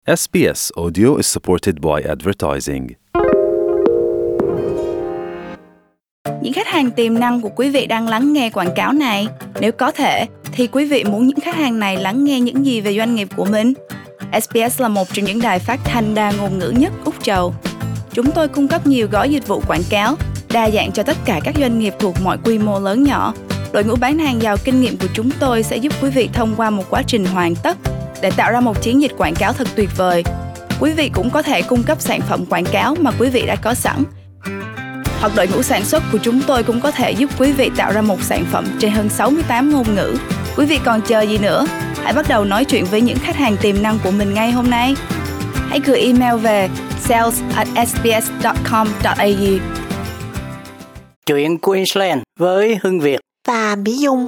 SBS Audio is supported by advertising. Những khách hàng tiềm năng của quý vị đang lắng nghe quảng cáo này. Nếu có thể, thì quý vị muốn những khách hàng này lắng nghe những gì về doanh nghiệp của mình? SBS là một trong những đài phát thanh đa ngôn ngữ nhất Úc Châu. Chúng tôi cung cấp nhiều gói dịch vụ quảng cáo, đa dạng cho tất cả các doanh nghiệp thuộc mọi quy mô lớn nhỏ. Đội ngũ bán hàng giàu kinh nghiệm của chúng tôi sẽ giúp quý vị thông qua một quá trình hoàn tất để tạo ra một chiến dịch quảng cáo thật tuyệt vời. Quý vị cũng có thể cung cấp sản phẩm quảng cáo mà quý vị đã có sẵn. Hoặc đội ngũ sản xuất của chúng tôi cũng có thể giúp quý vị tạo ra một sản phẩm trên hơn 68 ngôn ngữ. Quý vị còn chờ gì nữa? Hãy bắt đầu nói chuyện với những khách hàng tiềm năng của mình ngay hôm nay. Hãy gửi email về sales@sbs.com.au. Chuyện Queensland với Hưng Việt và Mỹ Dung.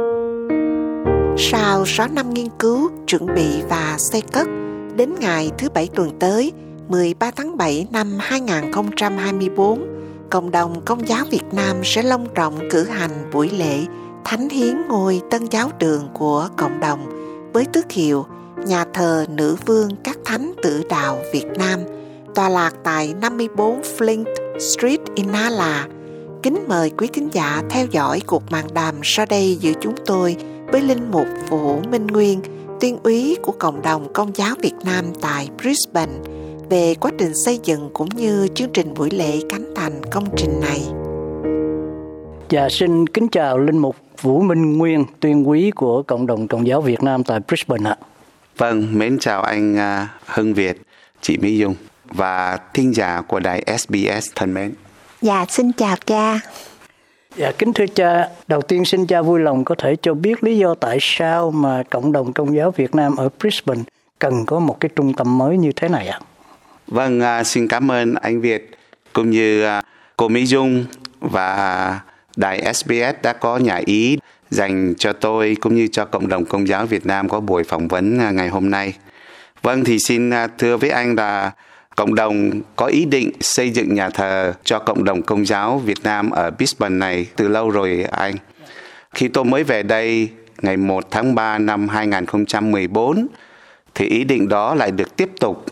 Sau 6 năm nghiên cứu, chuẩn bị và xây cất, đến ngày thứ Bảy tuần tới, 13 tháng 7 năm 2024, Cộng đồng Công giáo Việt Nam sẽ long trọng cử hành buổi lễ thánh hiến ngôi Tân Giáo Đường của cộng đồng với tước hiệu Nhà thờ Nữ vương các thánh tử đạo Việt Nam, tọa lạc tại 54 Flint Street, Inala. Kính mời quý thính giả theo dõi cuộc màn đàm sau đây giữa chúng tôi với Linh mục Vũ Minh Nguyên, tuyên úy của Cộng đồng Công giáo Việt Nam tại Brisbane, về quá trình xây dựng cũng như chương trình buổi lễ khánh thành công trình này. Dạ, xin kính chào Linh mục Vũ Minh Nguyên, tuyên úy của Cộng đồng Công giáo Việt Nam tại Brisbane ạ. Vâng, mến chào anh Hưng Việt, chị Mỹ Dung và thính giả của đài SBS thân mến. Dạ, xin chào cha. Dạ, kính thưa cha, đầu tiên xin cha vui lòng có thể cho biết lý do tại sao mà Cộng đồng Công giáo Việt Nam ở Brisbane cần có một cái trung tâm mới như thế này ạ? Vâng, xin cảm ơn anh Việt cũng như cô Mỹ Dung và đài SBS đã có nhà ý dành cho tôi cũng như cho Cộng đồng Công giáo Việt Nam có buổi phỏng vấn ngày hôm nay. Vâng, thì xin thưa với anh là cộng đồng có ý định xây dựng nhà thờ cho Cộng đồng Công giáo Việt Nam ở Brisbane này từ lâu rồi anh. Khi tôi mới về đây ngày 1 tháng 3 năm 2014 thì ý định đó lại được tiếp tục,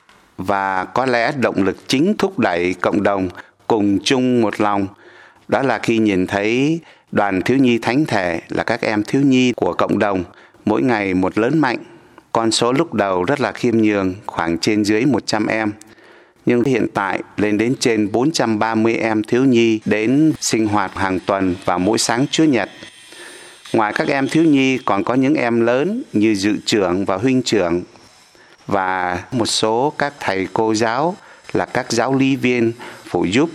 và có lẽ động lực chính thúc đẩy cộng đồng cùng chung một lòng đó là khi nhìn thấy đoàn thiếu nhi thánh thể là các em thiếu nhi của cộng đồng mỗi ngày một lớn mạnh. Con số lúc đầu rất là khiêm nhường, khoảng trên dưới 100 em. Nhưng hiện tại lên đến trên 430 em thiếu nhi đến sinh hoạt hàng tuần vào mỗi sáng Chủ nhật. Ngoài các em thiếu nhi còn có những em lớn như dự trưởng và huynh trưởng, và một số các thầy cô giáo là các giáo lý viên phụ giúp,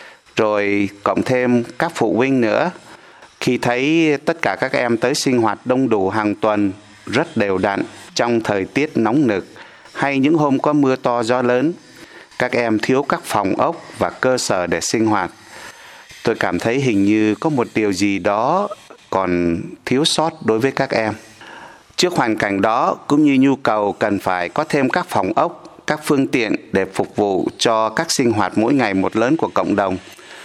rồi cộng thêm các phụ huynh nữa. Khi thấy tất cả các em tới sinh hoạt đông đủ hàng tuần rất đều đặn trong thời tiết nóng nực hay những hôm có mưa to gió lớn, các em thiếu các phòng ốc và cơ sở để sinh hoạt, tôi cảm thấy hình như có một điều gì đó còn thiếu sót đối với các em. Trước hoàn cảnh đó cũng như nhu cầu cần phải có thêm các phòng ốc, các phương tiện để phục vụ cho các sinh hoạt mỗi ngày một lớn của cộng đồng,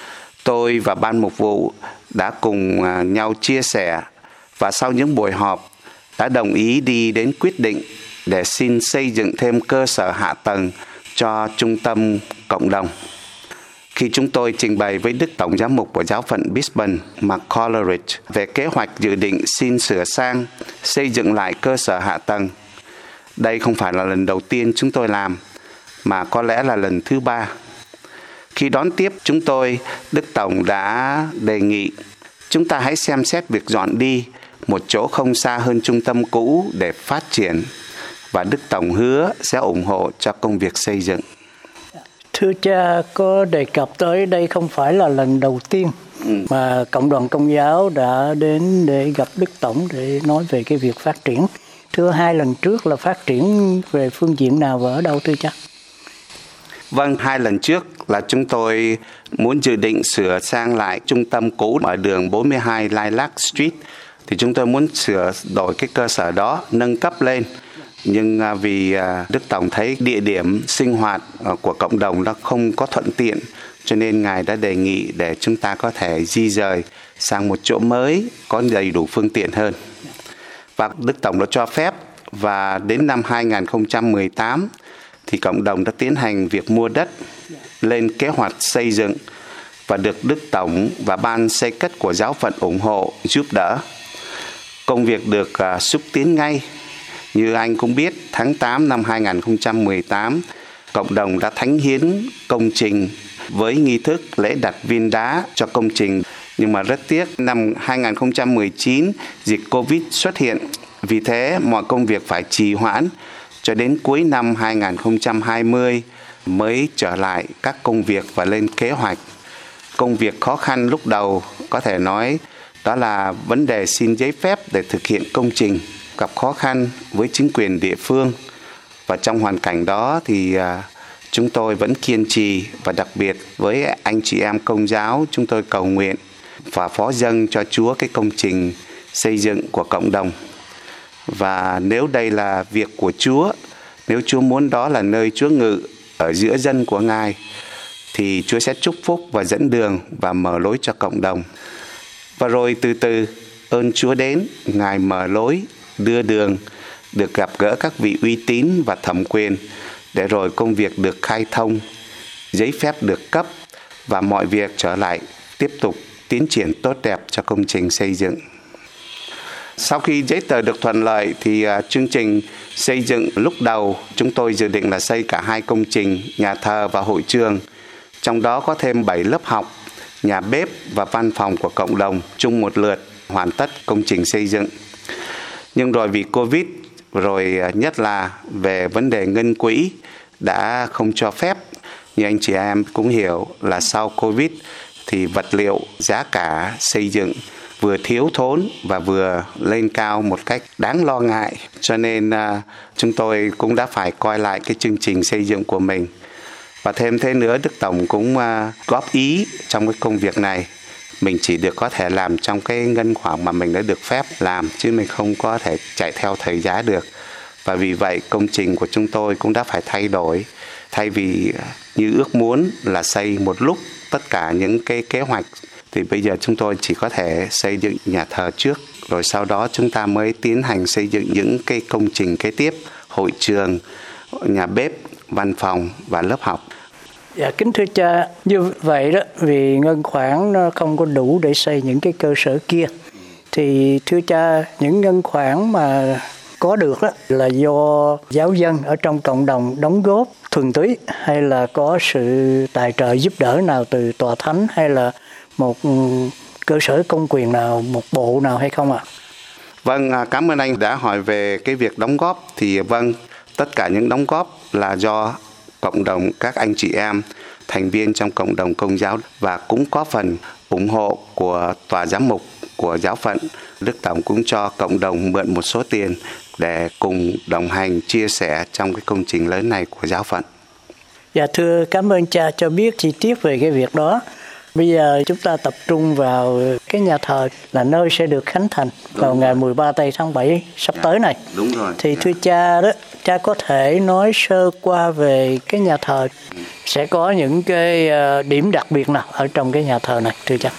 tôi và ban mục vụ đã cùng nhau chia sẻ, và sau những buổi họp đã đồng ý đi đến quyết định để xin xây dựng thêm cơ sở hạ tầng cho trung tâm cộng đồng. Khi chúng tôi trình bày với Đức Tổng giám mục của giáo phận Brisbane, Mark Coleridge, về kế hoạch dự định xin sửa sang, xây dựng lại cơ sở hạ tầng, đây không phải là lần đầu tiên chúng tôi làm, mà có lẽ là lần thứ 3. Khi đón tiếp chúng tôi, Đức Tổng đã đề nghị chúng ta hãy xem xét việc dọn đi một chỗ không xa hơn trung tâm cũ để phát triển, và Đức Tổng hứa sẽ ủng hộ cho công việc xây dựng. Thưa cha, có đề cập tới đây không phải là lần đầu tiên mà Cộng đoàn Công giáo đã đến để gặp Đức Tổng để nói về cái việc phát triển. Thưa, 2 lần trước là phát triển về phương diện nào và ở đâu thưa cha? Vâng, 2 lần trước là chúng tôi muốn dự định sửa sang lại trung tâm cũ ở đường 42 Lilac Street. Thì chúng tôi muốn sửa đổi cái cơ sở đó, nâng cấp lên. Nhưng vì Đức Tổng thấy địa điểm sinh hoạt của cộng đồng nó không có thuận tiện, cho nên Ngài đã đề nghị để chúng ta có thể di rời sang một chỗ mới có đầy đủ phương tiện hơn. Và Đức Tổng đã cho phép, Và đến năm 2018 thì cộng đồng đã tiến hành việc mua đất, lên kế hoạch xây dựng và được Đức Tổng và Ban xây cất của giáo phận ủng hộ, giúp đỡ. Công việc được xúc tiến ngay. Như anh cũng biết, tháng 8 năm 2018, cộng đồng đã thánh hiến công trình với nghi thức lễ đặt viên đá cho công trình. Nhưng mà rất tiếc, năm 2019, dịch Covid xuất hiện. Vì thế, mọi công việc phải trì hoãn cho đến cuối năm 2020 mới trở lại các công việc và lên kế hoạch. Công việc khó khăn lúc đầu có thể nói đó là vấn đề xin giấy phép để thực hiện công trình, gặp khó khăn với chính quyền địa phương. Và trong hoàn cảnh đó thì chúng tôi vẫn kiên trì, và đặc biệt với anh chị em Công giáo, chúng tôi cầu nguyện và phó dâng cho Chúa cái công trình xây dựng của cộng đồng. Và nếu đây là việc của Chúa, nếu Chúa muốn đó là nơi Chúa ngự ở giữa dân của Ngài, thì Chúa sẽ chúc phúc và dẫn đường và mở lối cho cộng đồng. Và rồi từ từ ơn Chúa đến, Ngài mở lối, đưa đường, được gặp gỡ các vị uy tín và thẩm quyền, để rồi công việc được khai thông, giấy phép được cấp và mọi việc trở lại tiếp tục tiến triển tốt đẹp cho công trình xây dựng. Sau khi giấy tờ được thuận lợi thì chương trình xây dựng lúc đầu chúng tôi dự định là xây cả 2 công trình, nhà thờ và hội trường. Trong đó có thêm 7 lớp học, nhà bếp và văn phòng của cộng đồng chung một lượt hoàn tất công trình xây dựng. Nhưng rồi vì Covid, rồi nhất là về vấn đề ngân quỹ đã không cho phép. Như anh chị em cũng hiểu là sau Covid thì vật liệu, giá cả xây dựng vừa thiếu thốn và vừa lên cao một cách đáng lo ngại. Cho nên chúng tôi cũng đã phải coi lại cái chương trình xây dựng của mình. Và thêm thế nữa, Đức Tổng cũng góp ý trong cái công việc này. Mình chỉ được có thể làm trong cái ngân khoản mà mình đã được phép làm, chứ mình không có thể chạy theo thời giá được. Và vì vậy công trình của chúng tôi cũng đã phải thay đổi. Thay vì như ước muốn là xây một lúc tất cả những cái kế hoạch, thì bây giờ chúng tôi chỉ có thể xây dựng nhà thờ trước, rồi sau đó chúng ta mới tiến hành xây dựng những cái công trình kế tiếp, hội trường, nhà bếp, văn phòng và lớp học. Dạ, kính thưa cha, như vậy đó, vì ngân khoản nó không có đủ để xây những cái cơ sở kia, thì thưa cha, những ngân khoản mà có được đó là do giáo dân ở trong cộng đồng đóng góp thuần túy, hay là có sự tài trợ giúp đỡ nào từ tòa thánh, hay là một cơ sở công quyền nào, một bộ nào hay không ạ? Vâng, cảm ơn anh đã hỏi về cái việc đóng góp. Thì vâng, tất cả những đóng góp là do cộng đồng, các anh chị em thành viên trong cộng đồng Công giáo, và cũng có phần ủng hộ của tòa giám mục của giáo phận. Đức Tổng cũng cho cộng đồng mượn một số tiền để cùng đồng hành chia sẻ trong cái công trình lớn này của giáo phận. Dạ, thưa cảm ơn cha cho biết chi tiết về cái việc đó. Bây giờ chúng ta tập trung vào cái nhà thờ là nơi sẽ được khánh thành vào ngày 13 tây tháng 7 sắp tới này. Đúng rồi. Thì thưa cha đó, cha có thể nói sơ qua về cái nhà thờ, sẽ có những cái điểm đặc biệt nào ở trong cái nhà thờ này, thưa cha?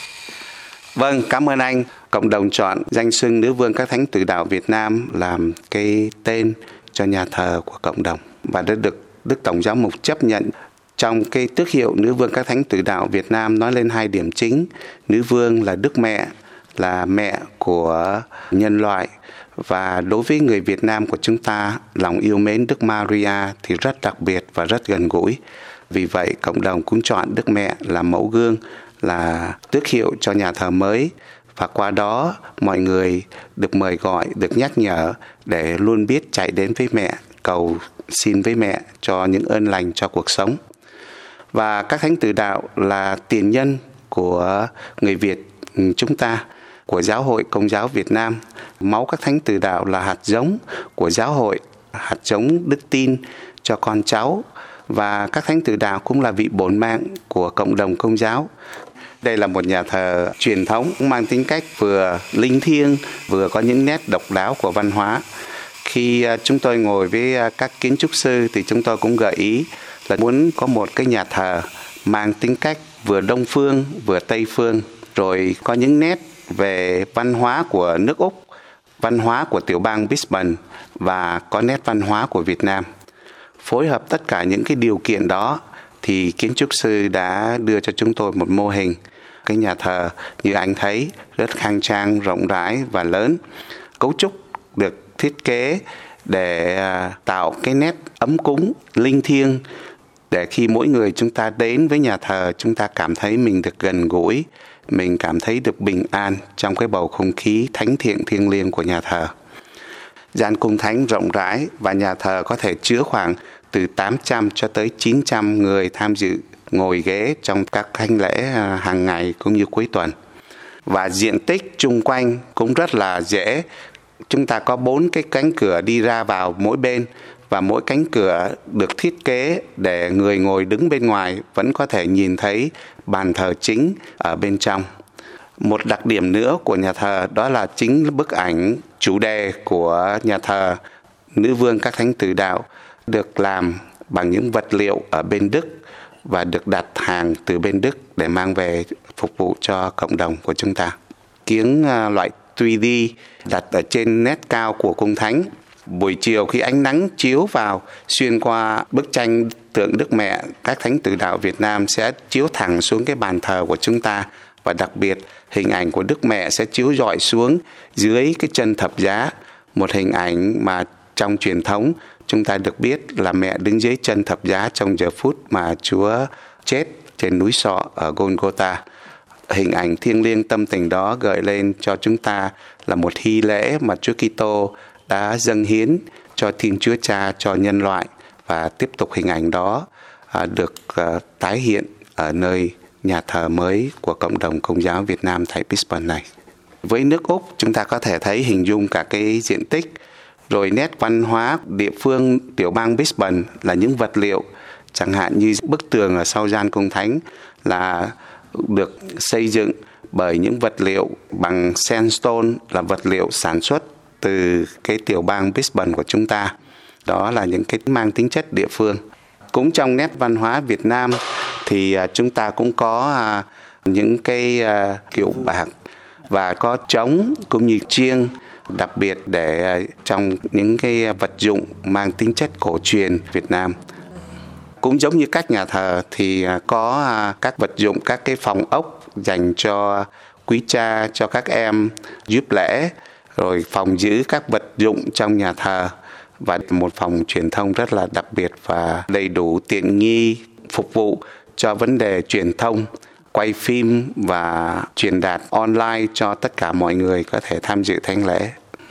Vâng, cảm ơn anh. Cộng đồng chọn danh xưng Nữ Vương các Thánh Tử Đạo Việt Nam làm cái tên cho nhà thờ của cộng đồng, và đã được Đức Tổng Giám mục chấp nhận. Trong cái tước hiệu Nữ Vương các Thánh Tử Đạo Việt Nam nói lên 2 điểm chính. Nữ Vương là Đức Mẹ, là mẹ của nhân loại. Và đối với người Việt Nam của chúng ta, lòng yêu mến Đức Maria thì rất đặc biệt và rất gần gũi. Vì vậy, cộng đồng cũng chọn Đức Mẹ là mẫu gương, là tước hiệu cho nhà thờ mới. Và qua đó, mọi người được mời gọi, được nhắc nhở để luôn biết chạy đến với mẹ, cầu xin với mẹ cho những ơn lành cho cuộc sống. Và các thánh tử đạo là tiền nhân của người Việt chúng ta, của Giáo hội Công giáo Việt Nam. Máu các thánh tử đạo là hạt giống của giáo hội, hạt giống đức tin cho con cháu. Và các thánh tử đạo cũng là vị bổn mạng của cộng đồng Công giáo. Đây là một nhà thờ truyền thống mang tính cách vừa linh thiêng, vừa có những nét độc đáo của văn hóa. Khi chúng tôi ngồi với các kiến trúc sư thì chúng tôi cũng gợi ý là muốn có một cái nhà thờ mang tính cách vừa Đông phương, vừa Tây phương, rồi có những nét về văn hóa của nước Úc văn hóa của tiểu bang Brisbane và có nét văn hóa của Việt Nam. Phối hợp tất cả những cái điều kiện đó thì kiến trúc sư đã đưa cho chúng tôi một mô hình. Cái nhà thờ như anh thấy rất khang trang, rộng rãi và lớn. Cấu trúc được thiết kế để tạo cái nét ấm cúng, linh thiêng, để khi mỗi người chúng ta đến với nhà thờ, chúng ta cảm thấy mình được gần gũi, mình cảm thấy được bình an trong cái bầu không khí thánh thiện thiêng liêng của nhà thờ. Gian cung thánh rộng rãi và nhà thờ có thể chứa khoảng từ 800 cho tới 900 người tham dự ngồi ghế trong các thánh lễ hàng ngày cũng như cuối tuần. Và diện tích chung quanh cũng rất là dễ. Chúng ta có 4 cái cánh cửa đi ra vào mỗi bên và mỗi cánh cửa được thiết kế để người ngồi đứng bên ngoài vẫn có thể nhìn thấy bàn thờ chính ở bên trong. Một đặc điểm nữa của nhà thờ đó là chính bức ảnh chủ đề của nhà thờ Nữ Vương các Thánh Tử Đạo được làm bằng những vật liệu ở bên Đức và được đặt hàng từ bên Đức để mang về phục vụ cho cộng đồng của chúng ta. Kiếng loại 3D đặt ở trên nét cao của cung thánh. Buổi chiều khi ánh nắng chiếu vào xuyên qua bức tranh tượng Đức Mẹ các Thánh Tử Đạo Việt Nam sẽ chiếu thẳng xuống cái bàn thờ của chúng ta, và đặc biệt hình ảnh của Đức Mẹ sẽ chiếu rọi xuống dưới cái chân thập giá, một hình ảnh mà trong truyền thống chúng ta được biết là mẹ đứng dưới chân thập giá trong giờ phút mà Chúa chết trên núi Sọ ở Golgotha. Hình ảnh thiêng liêng tâm tình đó gợi lên cho chúng ta là một hy lễ mà Chúa Kitô đã dâng hiến cho Thiên Chúa Cha, cho nhân loại, và tiếp tục hình ảnh đó được tái hiện ở nơi nhà thờ mới của cộng đồng Công giáo Việt Nam tại Brisbane này. Với nước Úc, chúng ta có thể thấy hình dung cả cái diện tích, rồi nét văn hóa địa phương tiểu bang Brisbane là những vật liệu, chẳng hạn như bức tường ở sau gian cung thánh là được xây dựng bởi những vật liệu bằng sandstone, là vật liệu sản xuất từ cái tiểu bang Brisbane của chúng ta. Đó là những cái mang tính chất địa phương. Cũng trong nét văn hóa Việt Nam thì chúng ta cũng có những cái kiệu bạc và có trống cũng như chiêng, đặc biệt để trong những cái vật dụng mang tính chất cổ truyền Việt Nam. Cũng giống như các nhà thờ thì có các vật dụng, các cái phòng ốc dành cho quý cha, cho các em giúp lễ, rồi phòng giữ các vật dụng trong nhà thờ, và một phòng truyền thông rất là đặc biệt và đầy đủ tiện nghi phục vụ cho vấn đề truyền thông, quay phim và truyền đạt online cho tất cả mọi người có thể tham dự thánh lễ.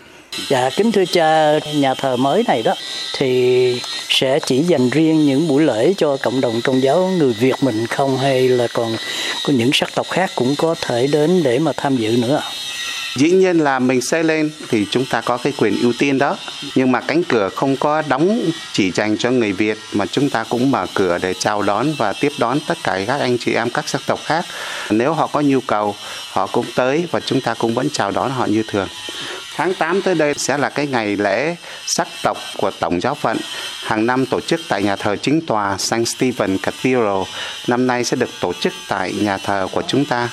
Dạ, kính thưa cha, nhà thờ mới này đó thì sẽ chỉ dành riêng những buổi lễ cho cộng đồng Công giáo người Việt mình không, hay là còn có những sắc tộc khác cũng có thể đến để mà tham dự nữa? Dĩ nhiên là mình xây lên thì chúng ta có cái quyền ưu tiên đó, nhưng mà cánh cửa không có đóng chỉ dành cho người Việt, mà chúng ta cũng mở cửa để chào đón và tiếp đón tất cả các anh chị em các sắc tộc khác. Nếu họ có nhu cầu, họ cũng tới và chúng ta cũng vẫn chào đón họ như thường. Tháng 8 tới đây sẽ là cái ngày lễ sắc tộc của Tổng giáo phận, hàng năm tổ chức tại nhà thờ chính tòa St. Stephen Cathedral. Năm nay sẽ được tổ chức tại nhà thờ của chúng ta.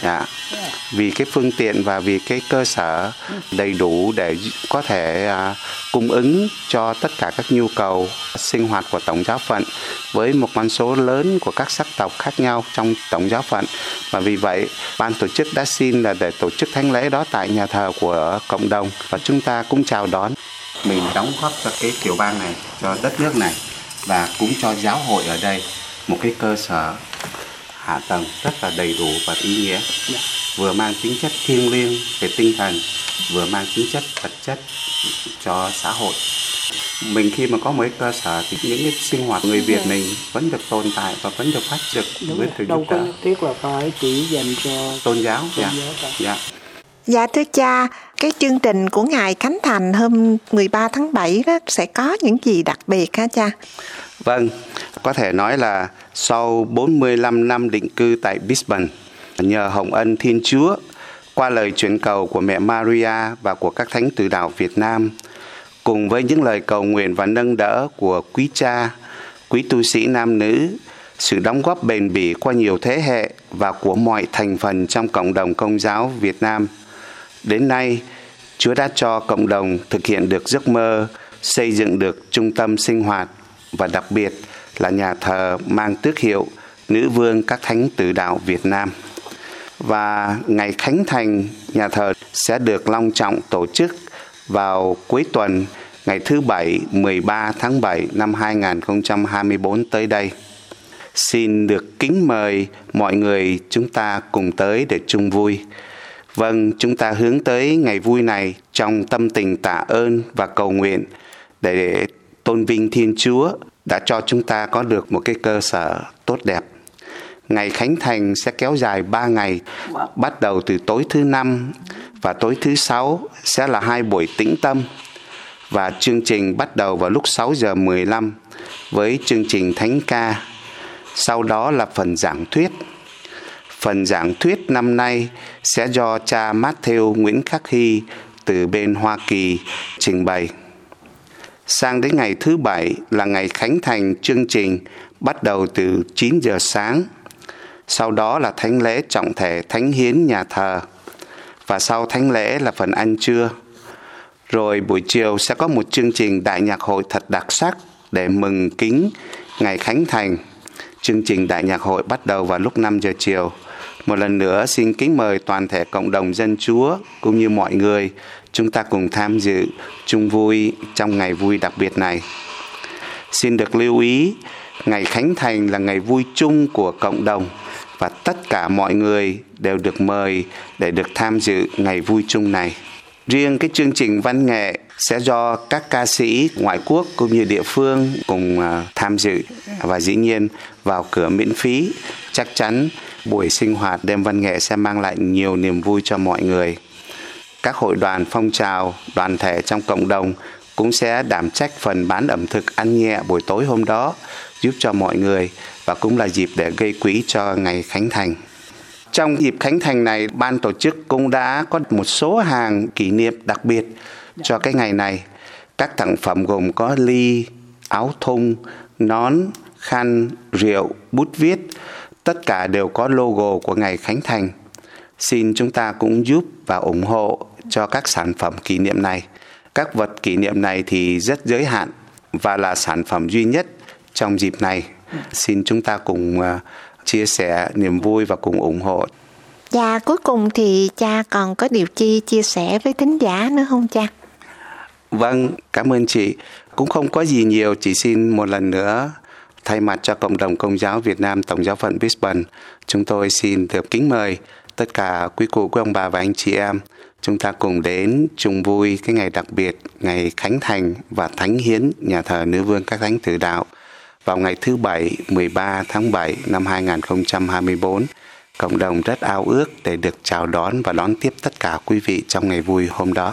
Vì cái phương tiện và vì cái cơ sở đầy đủ để có thể cung ứng cho tất cả các nhu cầu sinh hoạt của Tổng giáo phận với một con số lớn của các sắc tộc khác nhau trong Tổng giáo phận. Và vì vậy, ban tổ chức đã xin là để tổ chức thánh lễ đó tại nhà thờ của cộng đồng, và chúng ta cũng chào đón. Mình đóng góp cho cái tiểu bang này, cho đất nước này, và cũng cho giáo hội ở đây một cái cơ sở hạ tầng rất là đầy đủ và ý nghĩa, vừa mang tính chất thiêng liêng về tinh thần, vừa mang tính chất vật chất cho xã hội. Mình khi mà có một cái cơ sở thì những cái sinh hoạt người Việt mình vẫn được tồn tại và vẫn được phát triển với sự giúp đỡ. Đâu có nhất thiết là phải chỉ dành cho tôn giáo. Dạ thưa cha, cái chương trình của ngày khánh thành hôm 13 tháng 7 đó sẽ có những gì đặc biệt hả cha? Vâng, có thể nói là sau 45 năm định cư tại Brisbane, nhờ hồng ân Thiên Chúa, qua lời chuyển cầu của mẹ Maria và của các thánh tử đạo Việt Nam, cùng với những lời cầu nguyện và nâng đỡ của quý cha, quý tu sĩ nam nữ, sự đóng góp bền bỉ qua nhiều thế hệ và của mọi thành phần trong cộng đồng Công giáo Việt Nam, đến nay Chúa đã cho cộng đồng thực hiện được giấc mơ, xây dựng được trung tâm sinh hoạt và đặc biệt là nhà thờ mang tước hiệu Nữ vương các thánh tử đạo Việt Nam. Và ngày khánh thành nhà thờ sẽ được long trọng tổ chức vào cuối tuần ngày thứ Bảy 13 tháng 7 năm 2024 tới đây. Xin được kính mời mọi người chúng ta cùng tới để chung vui. Vâng, chúng ta hướng tới ngày vui này trong tâm tình tạ ơn và cầu nguyện để tôn vinh Thiên Chúa đã cho chúng ta có được một cái cơ sở tốt đẹp. Ngày khánh thành sẽ kéo dài 3 ngày, bắt đầu từ tối thứ Năm và tối thứ Sáu sẽ là 2 buổi tĩnh tâm. Và chương trình bắt đầu vào lúc 6 giờ 15 với chương trình thánh ca. Sau đó là phần giảng thuyết. Phần giảng thuyết năm nay sẽ do cha Matthew Nguyễn Khắc Hy từ bên Hoa Kỳ trình bày. Sang đến ngày thứ Bảy là ngày khánh thành chương trình bắt đầu từ 9 giờ sáng. Sau đó là thánh lễ trọng thể thánh hiến nhà thờ. Và sau thánh lễ là phần ăn trưa. Rồi buổi chiều sẽ có một chương trình đại nhạc hội thật đặc sắc để mừng kính ngày khánh thành. Chương trình đại nhạc hội bắt đầu vào lúc 5 giờ chiều. Một lần nữa xin kính mời toàn thể cộng đồng dân Chúa cũng như mọi người chúng ta cùng tham dự chung vui trong ngày vui đặc biệt này. Xin được lưu ý, ngày khánh thành là ngày vui chung của cộng đồng và tất cả mọi người đều được mời để được tham dự ngày vui chung này. Riêng cái chương trình văn nghệ sẽ do các ca sĩ ngoại quốc cũng như địa phương cùng tham dự và dĩ nhiên vào cửa miễn phí. Chắc chắn buổi sinh hoạt đêm văn nghệ sẽ mang lại nhiều niềm vui cho mọi người. Các hội đoàn phong trào, đoàn thể trong cộng đồng cũng sẽ đảm trách phần bán ẩm thực ăn nhẹ buổi tối hôm đó, giúp cho mọi người và cũng là dịp để gây quỹ cho ngày khánh thành. Trong dịp khánh thành này, ban tổ chức cũng đã có một số hàng kỷ niệm đặc biệt cho cái ngày này. Các sản phẩm gồm có ly, áo thun, nón, khăn, rượu, bút viết. Tất cả đều có logo của ngày khánh thành. Xin chúng ta cũng giúp và ủng hộ cho các sản phẩm kỷ niệm này. Các vật kỷ niệm này thì rất giới hạn và là sản phẩm duy nhất trong dịp này. Xin chúng ta cùng chia sẻ niềm vui và cùng ủng hộ. Và cuối cùng thì cha còn có điều chi chia sẻ với thính giả nữa không cha? Vâng, cảm ơn chị. Cũng không có gì nhiều, chỉ xin một lần nữa thay mặt cho cộng đồng Công giáo Việt Nam Tổng giáo phận Brisbane, chúng tôi xin được kính mời tất cả quý cụ, quý ông bà và anh chị em chúng ta cùng đến chung vui cái ngày đặc biệt, ngày khánh thành và thánh hiến nhà thờ Nữ vương các thánh tử đạo vào ngày thứ Bảy 13 tháng 7 năm 2024. Cộng đồng rất ao ước để được chào đón và đón tiếp tất cả quý vị trong ngày vui hôm đó.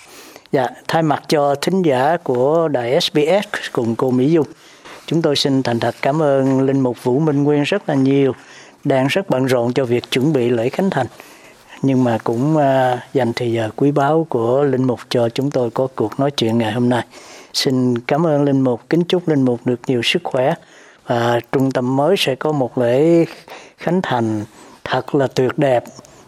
Dạ, thay mặt cho thính giả của đài SBS cùng cô Mỹ Dung, chúng tôi xin thành thật cảm ơn Linh mục Vũ Minh Nguyên rất là nhiều, đang rất bận rộn cho việc chuẩn bị lễ khánh thành. Nhưng mà cũng dành thời giờ quý báu của Linh mục cho chúng tôi có cuộc nói chuyện ngày hôm nay. Xin cảm ơn Linh mục, kính chúc Linh mục được nhiều sức khỏe. Và trung tâm mới sẽ có một lễ khánh thành thật là tuyệt đẹp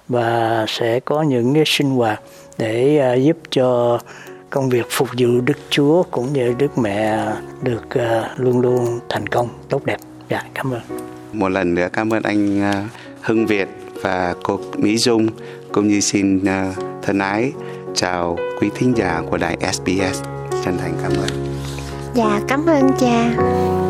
và sẽ có những cái sinh hoạt để giúp cho công việc phục vụ Đức Chúa cũng như Đức Mẹ được luôn luôn thành công, tốt đẹp. Dạ, cảm ơn. Một lần nữa cảm ơn anh Hưng Việt và cô Mỹ Dung, cũng như xin thân ái chào quý thính giả của đài SBS. Chân thành cảm ơn. Dạ, cảm ơn cha.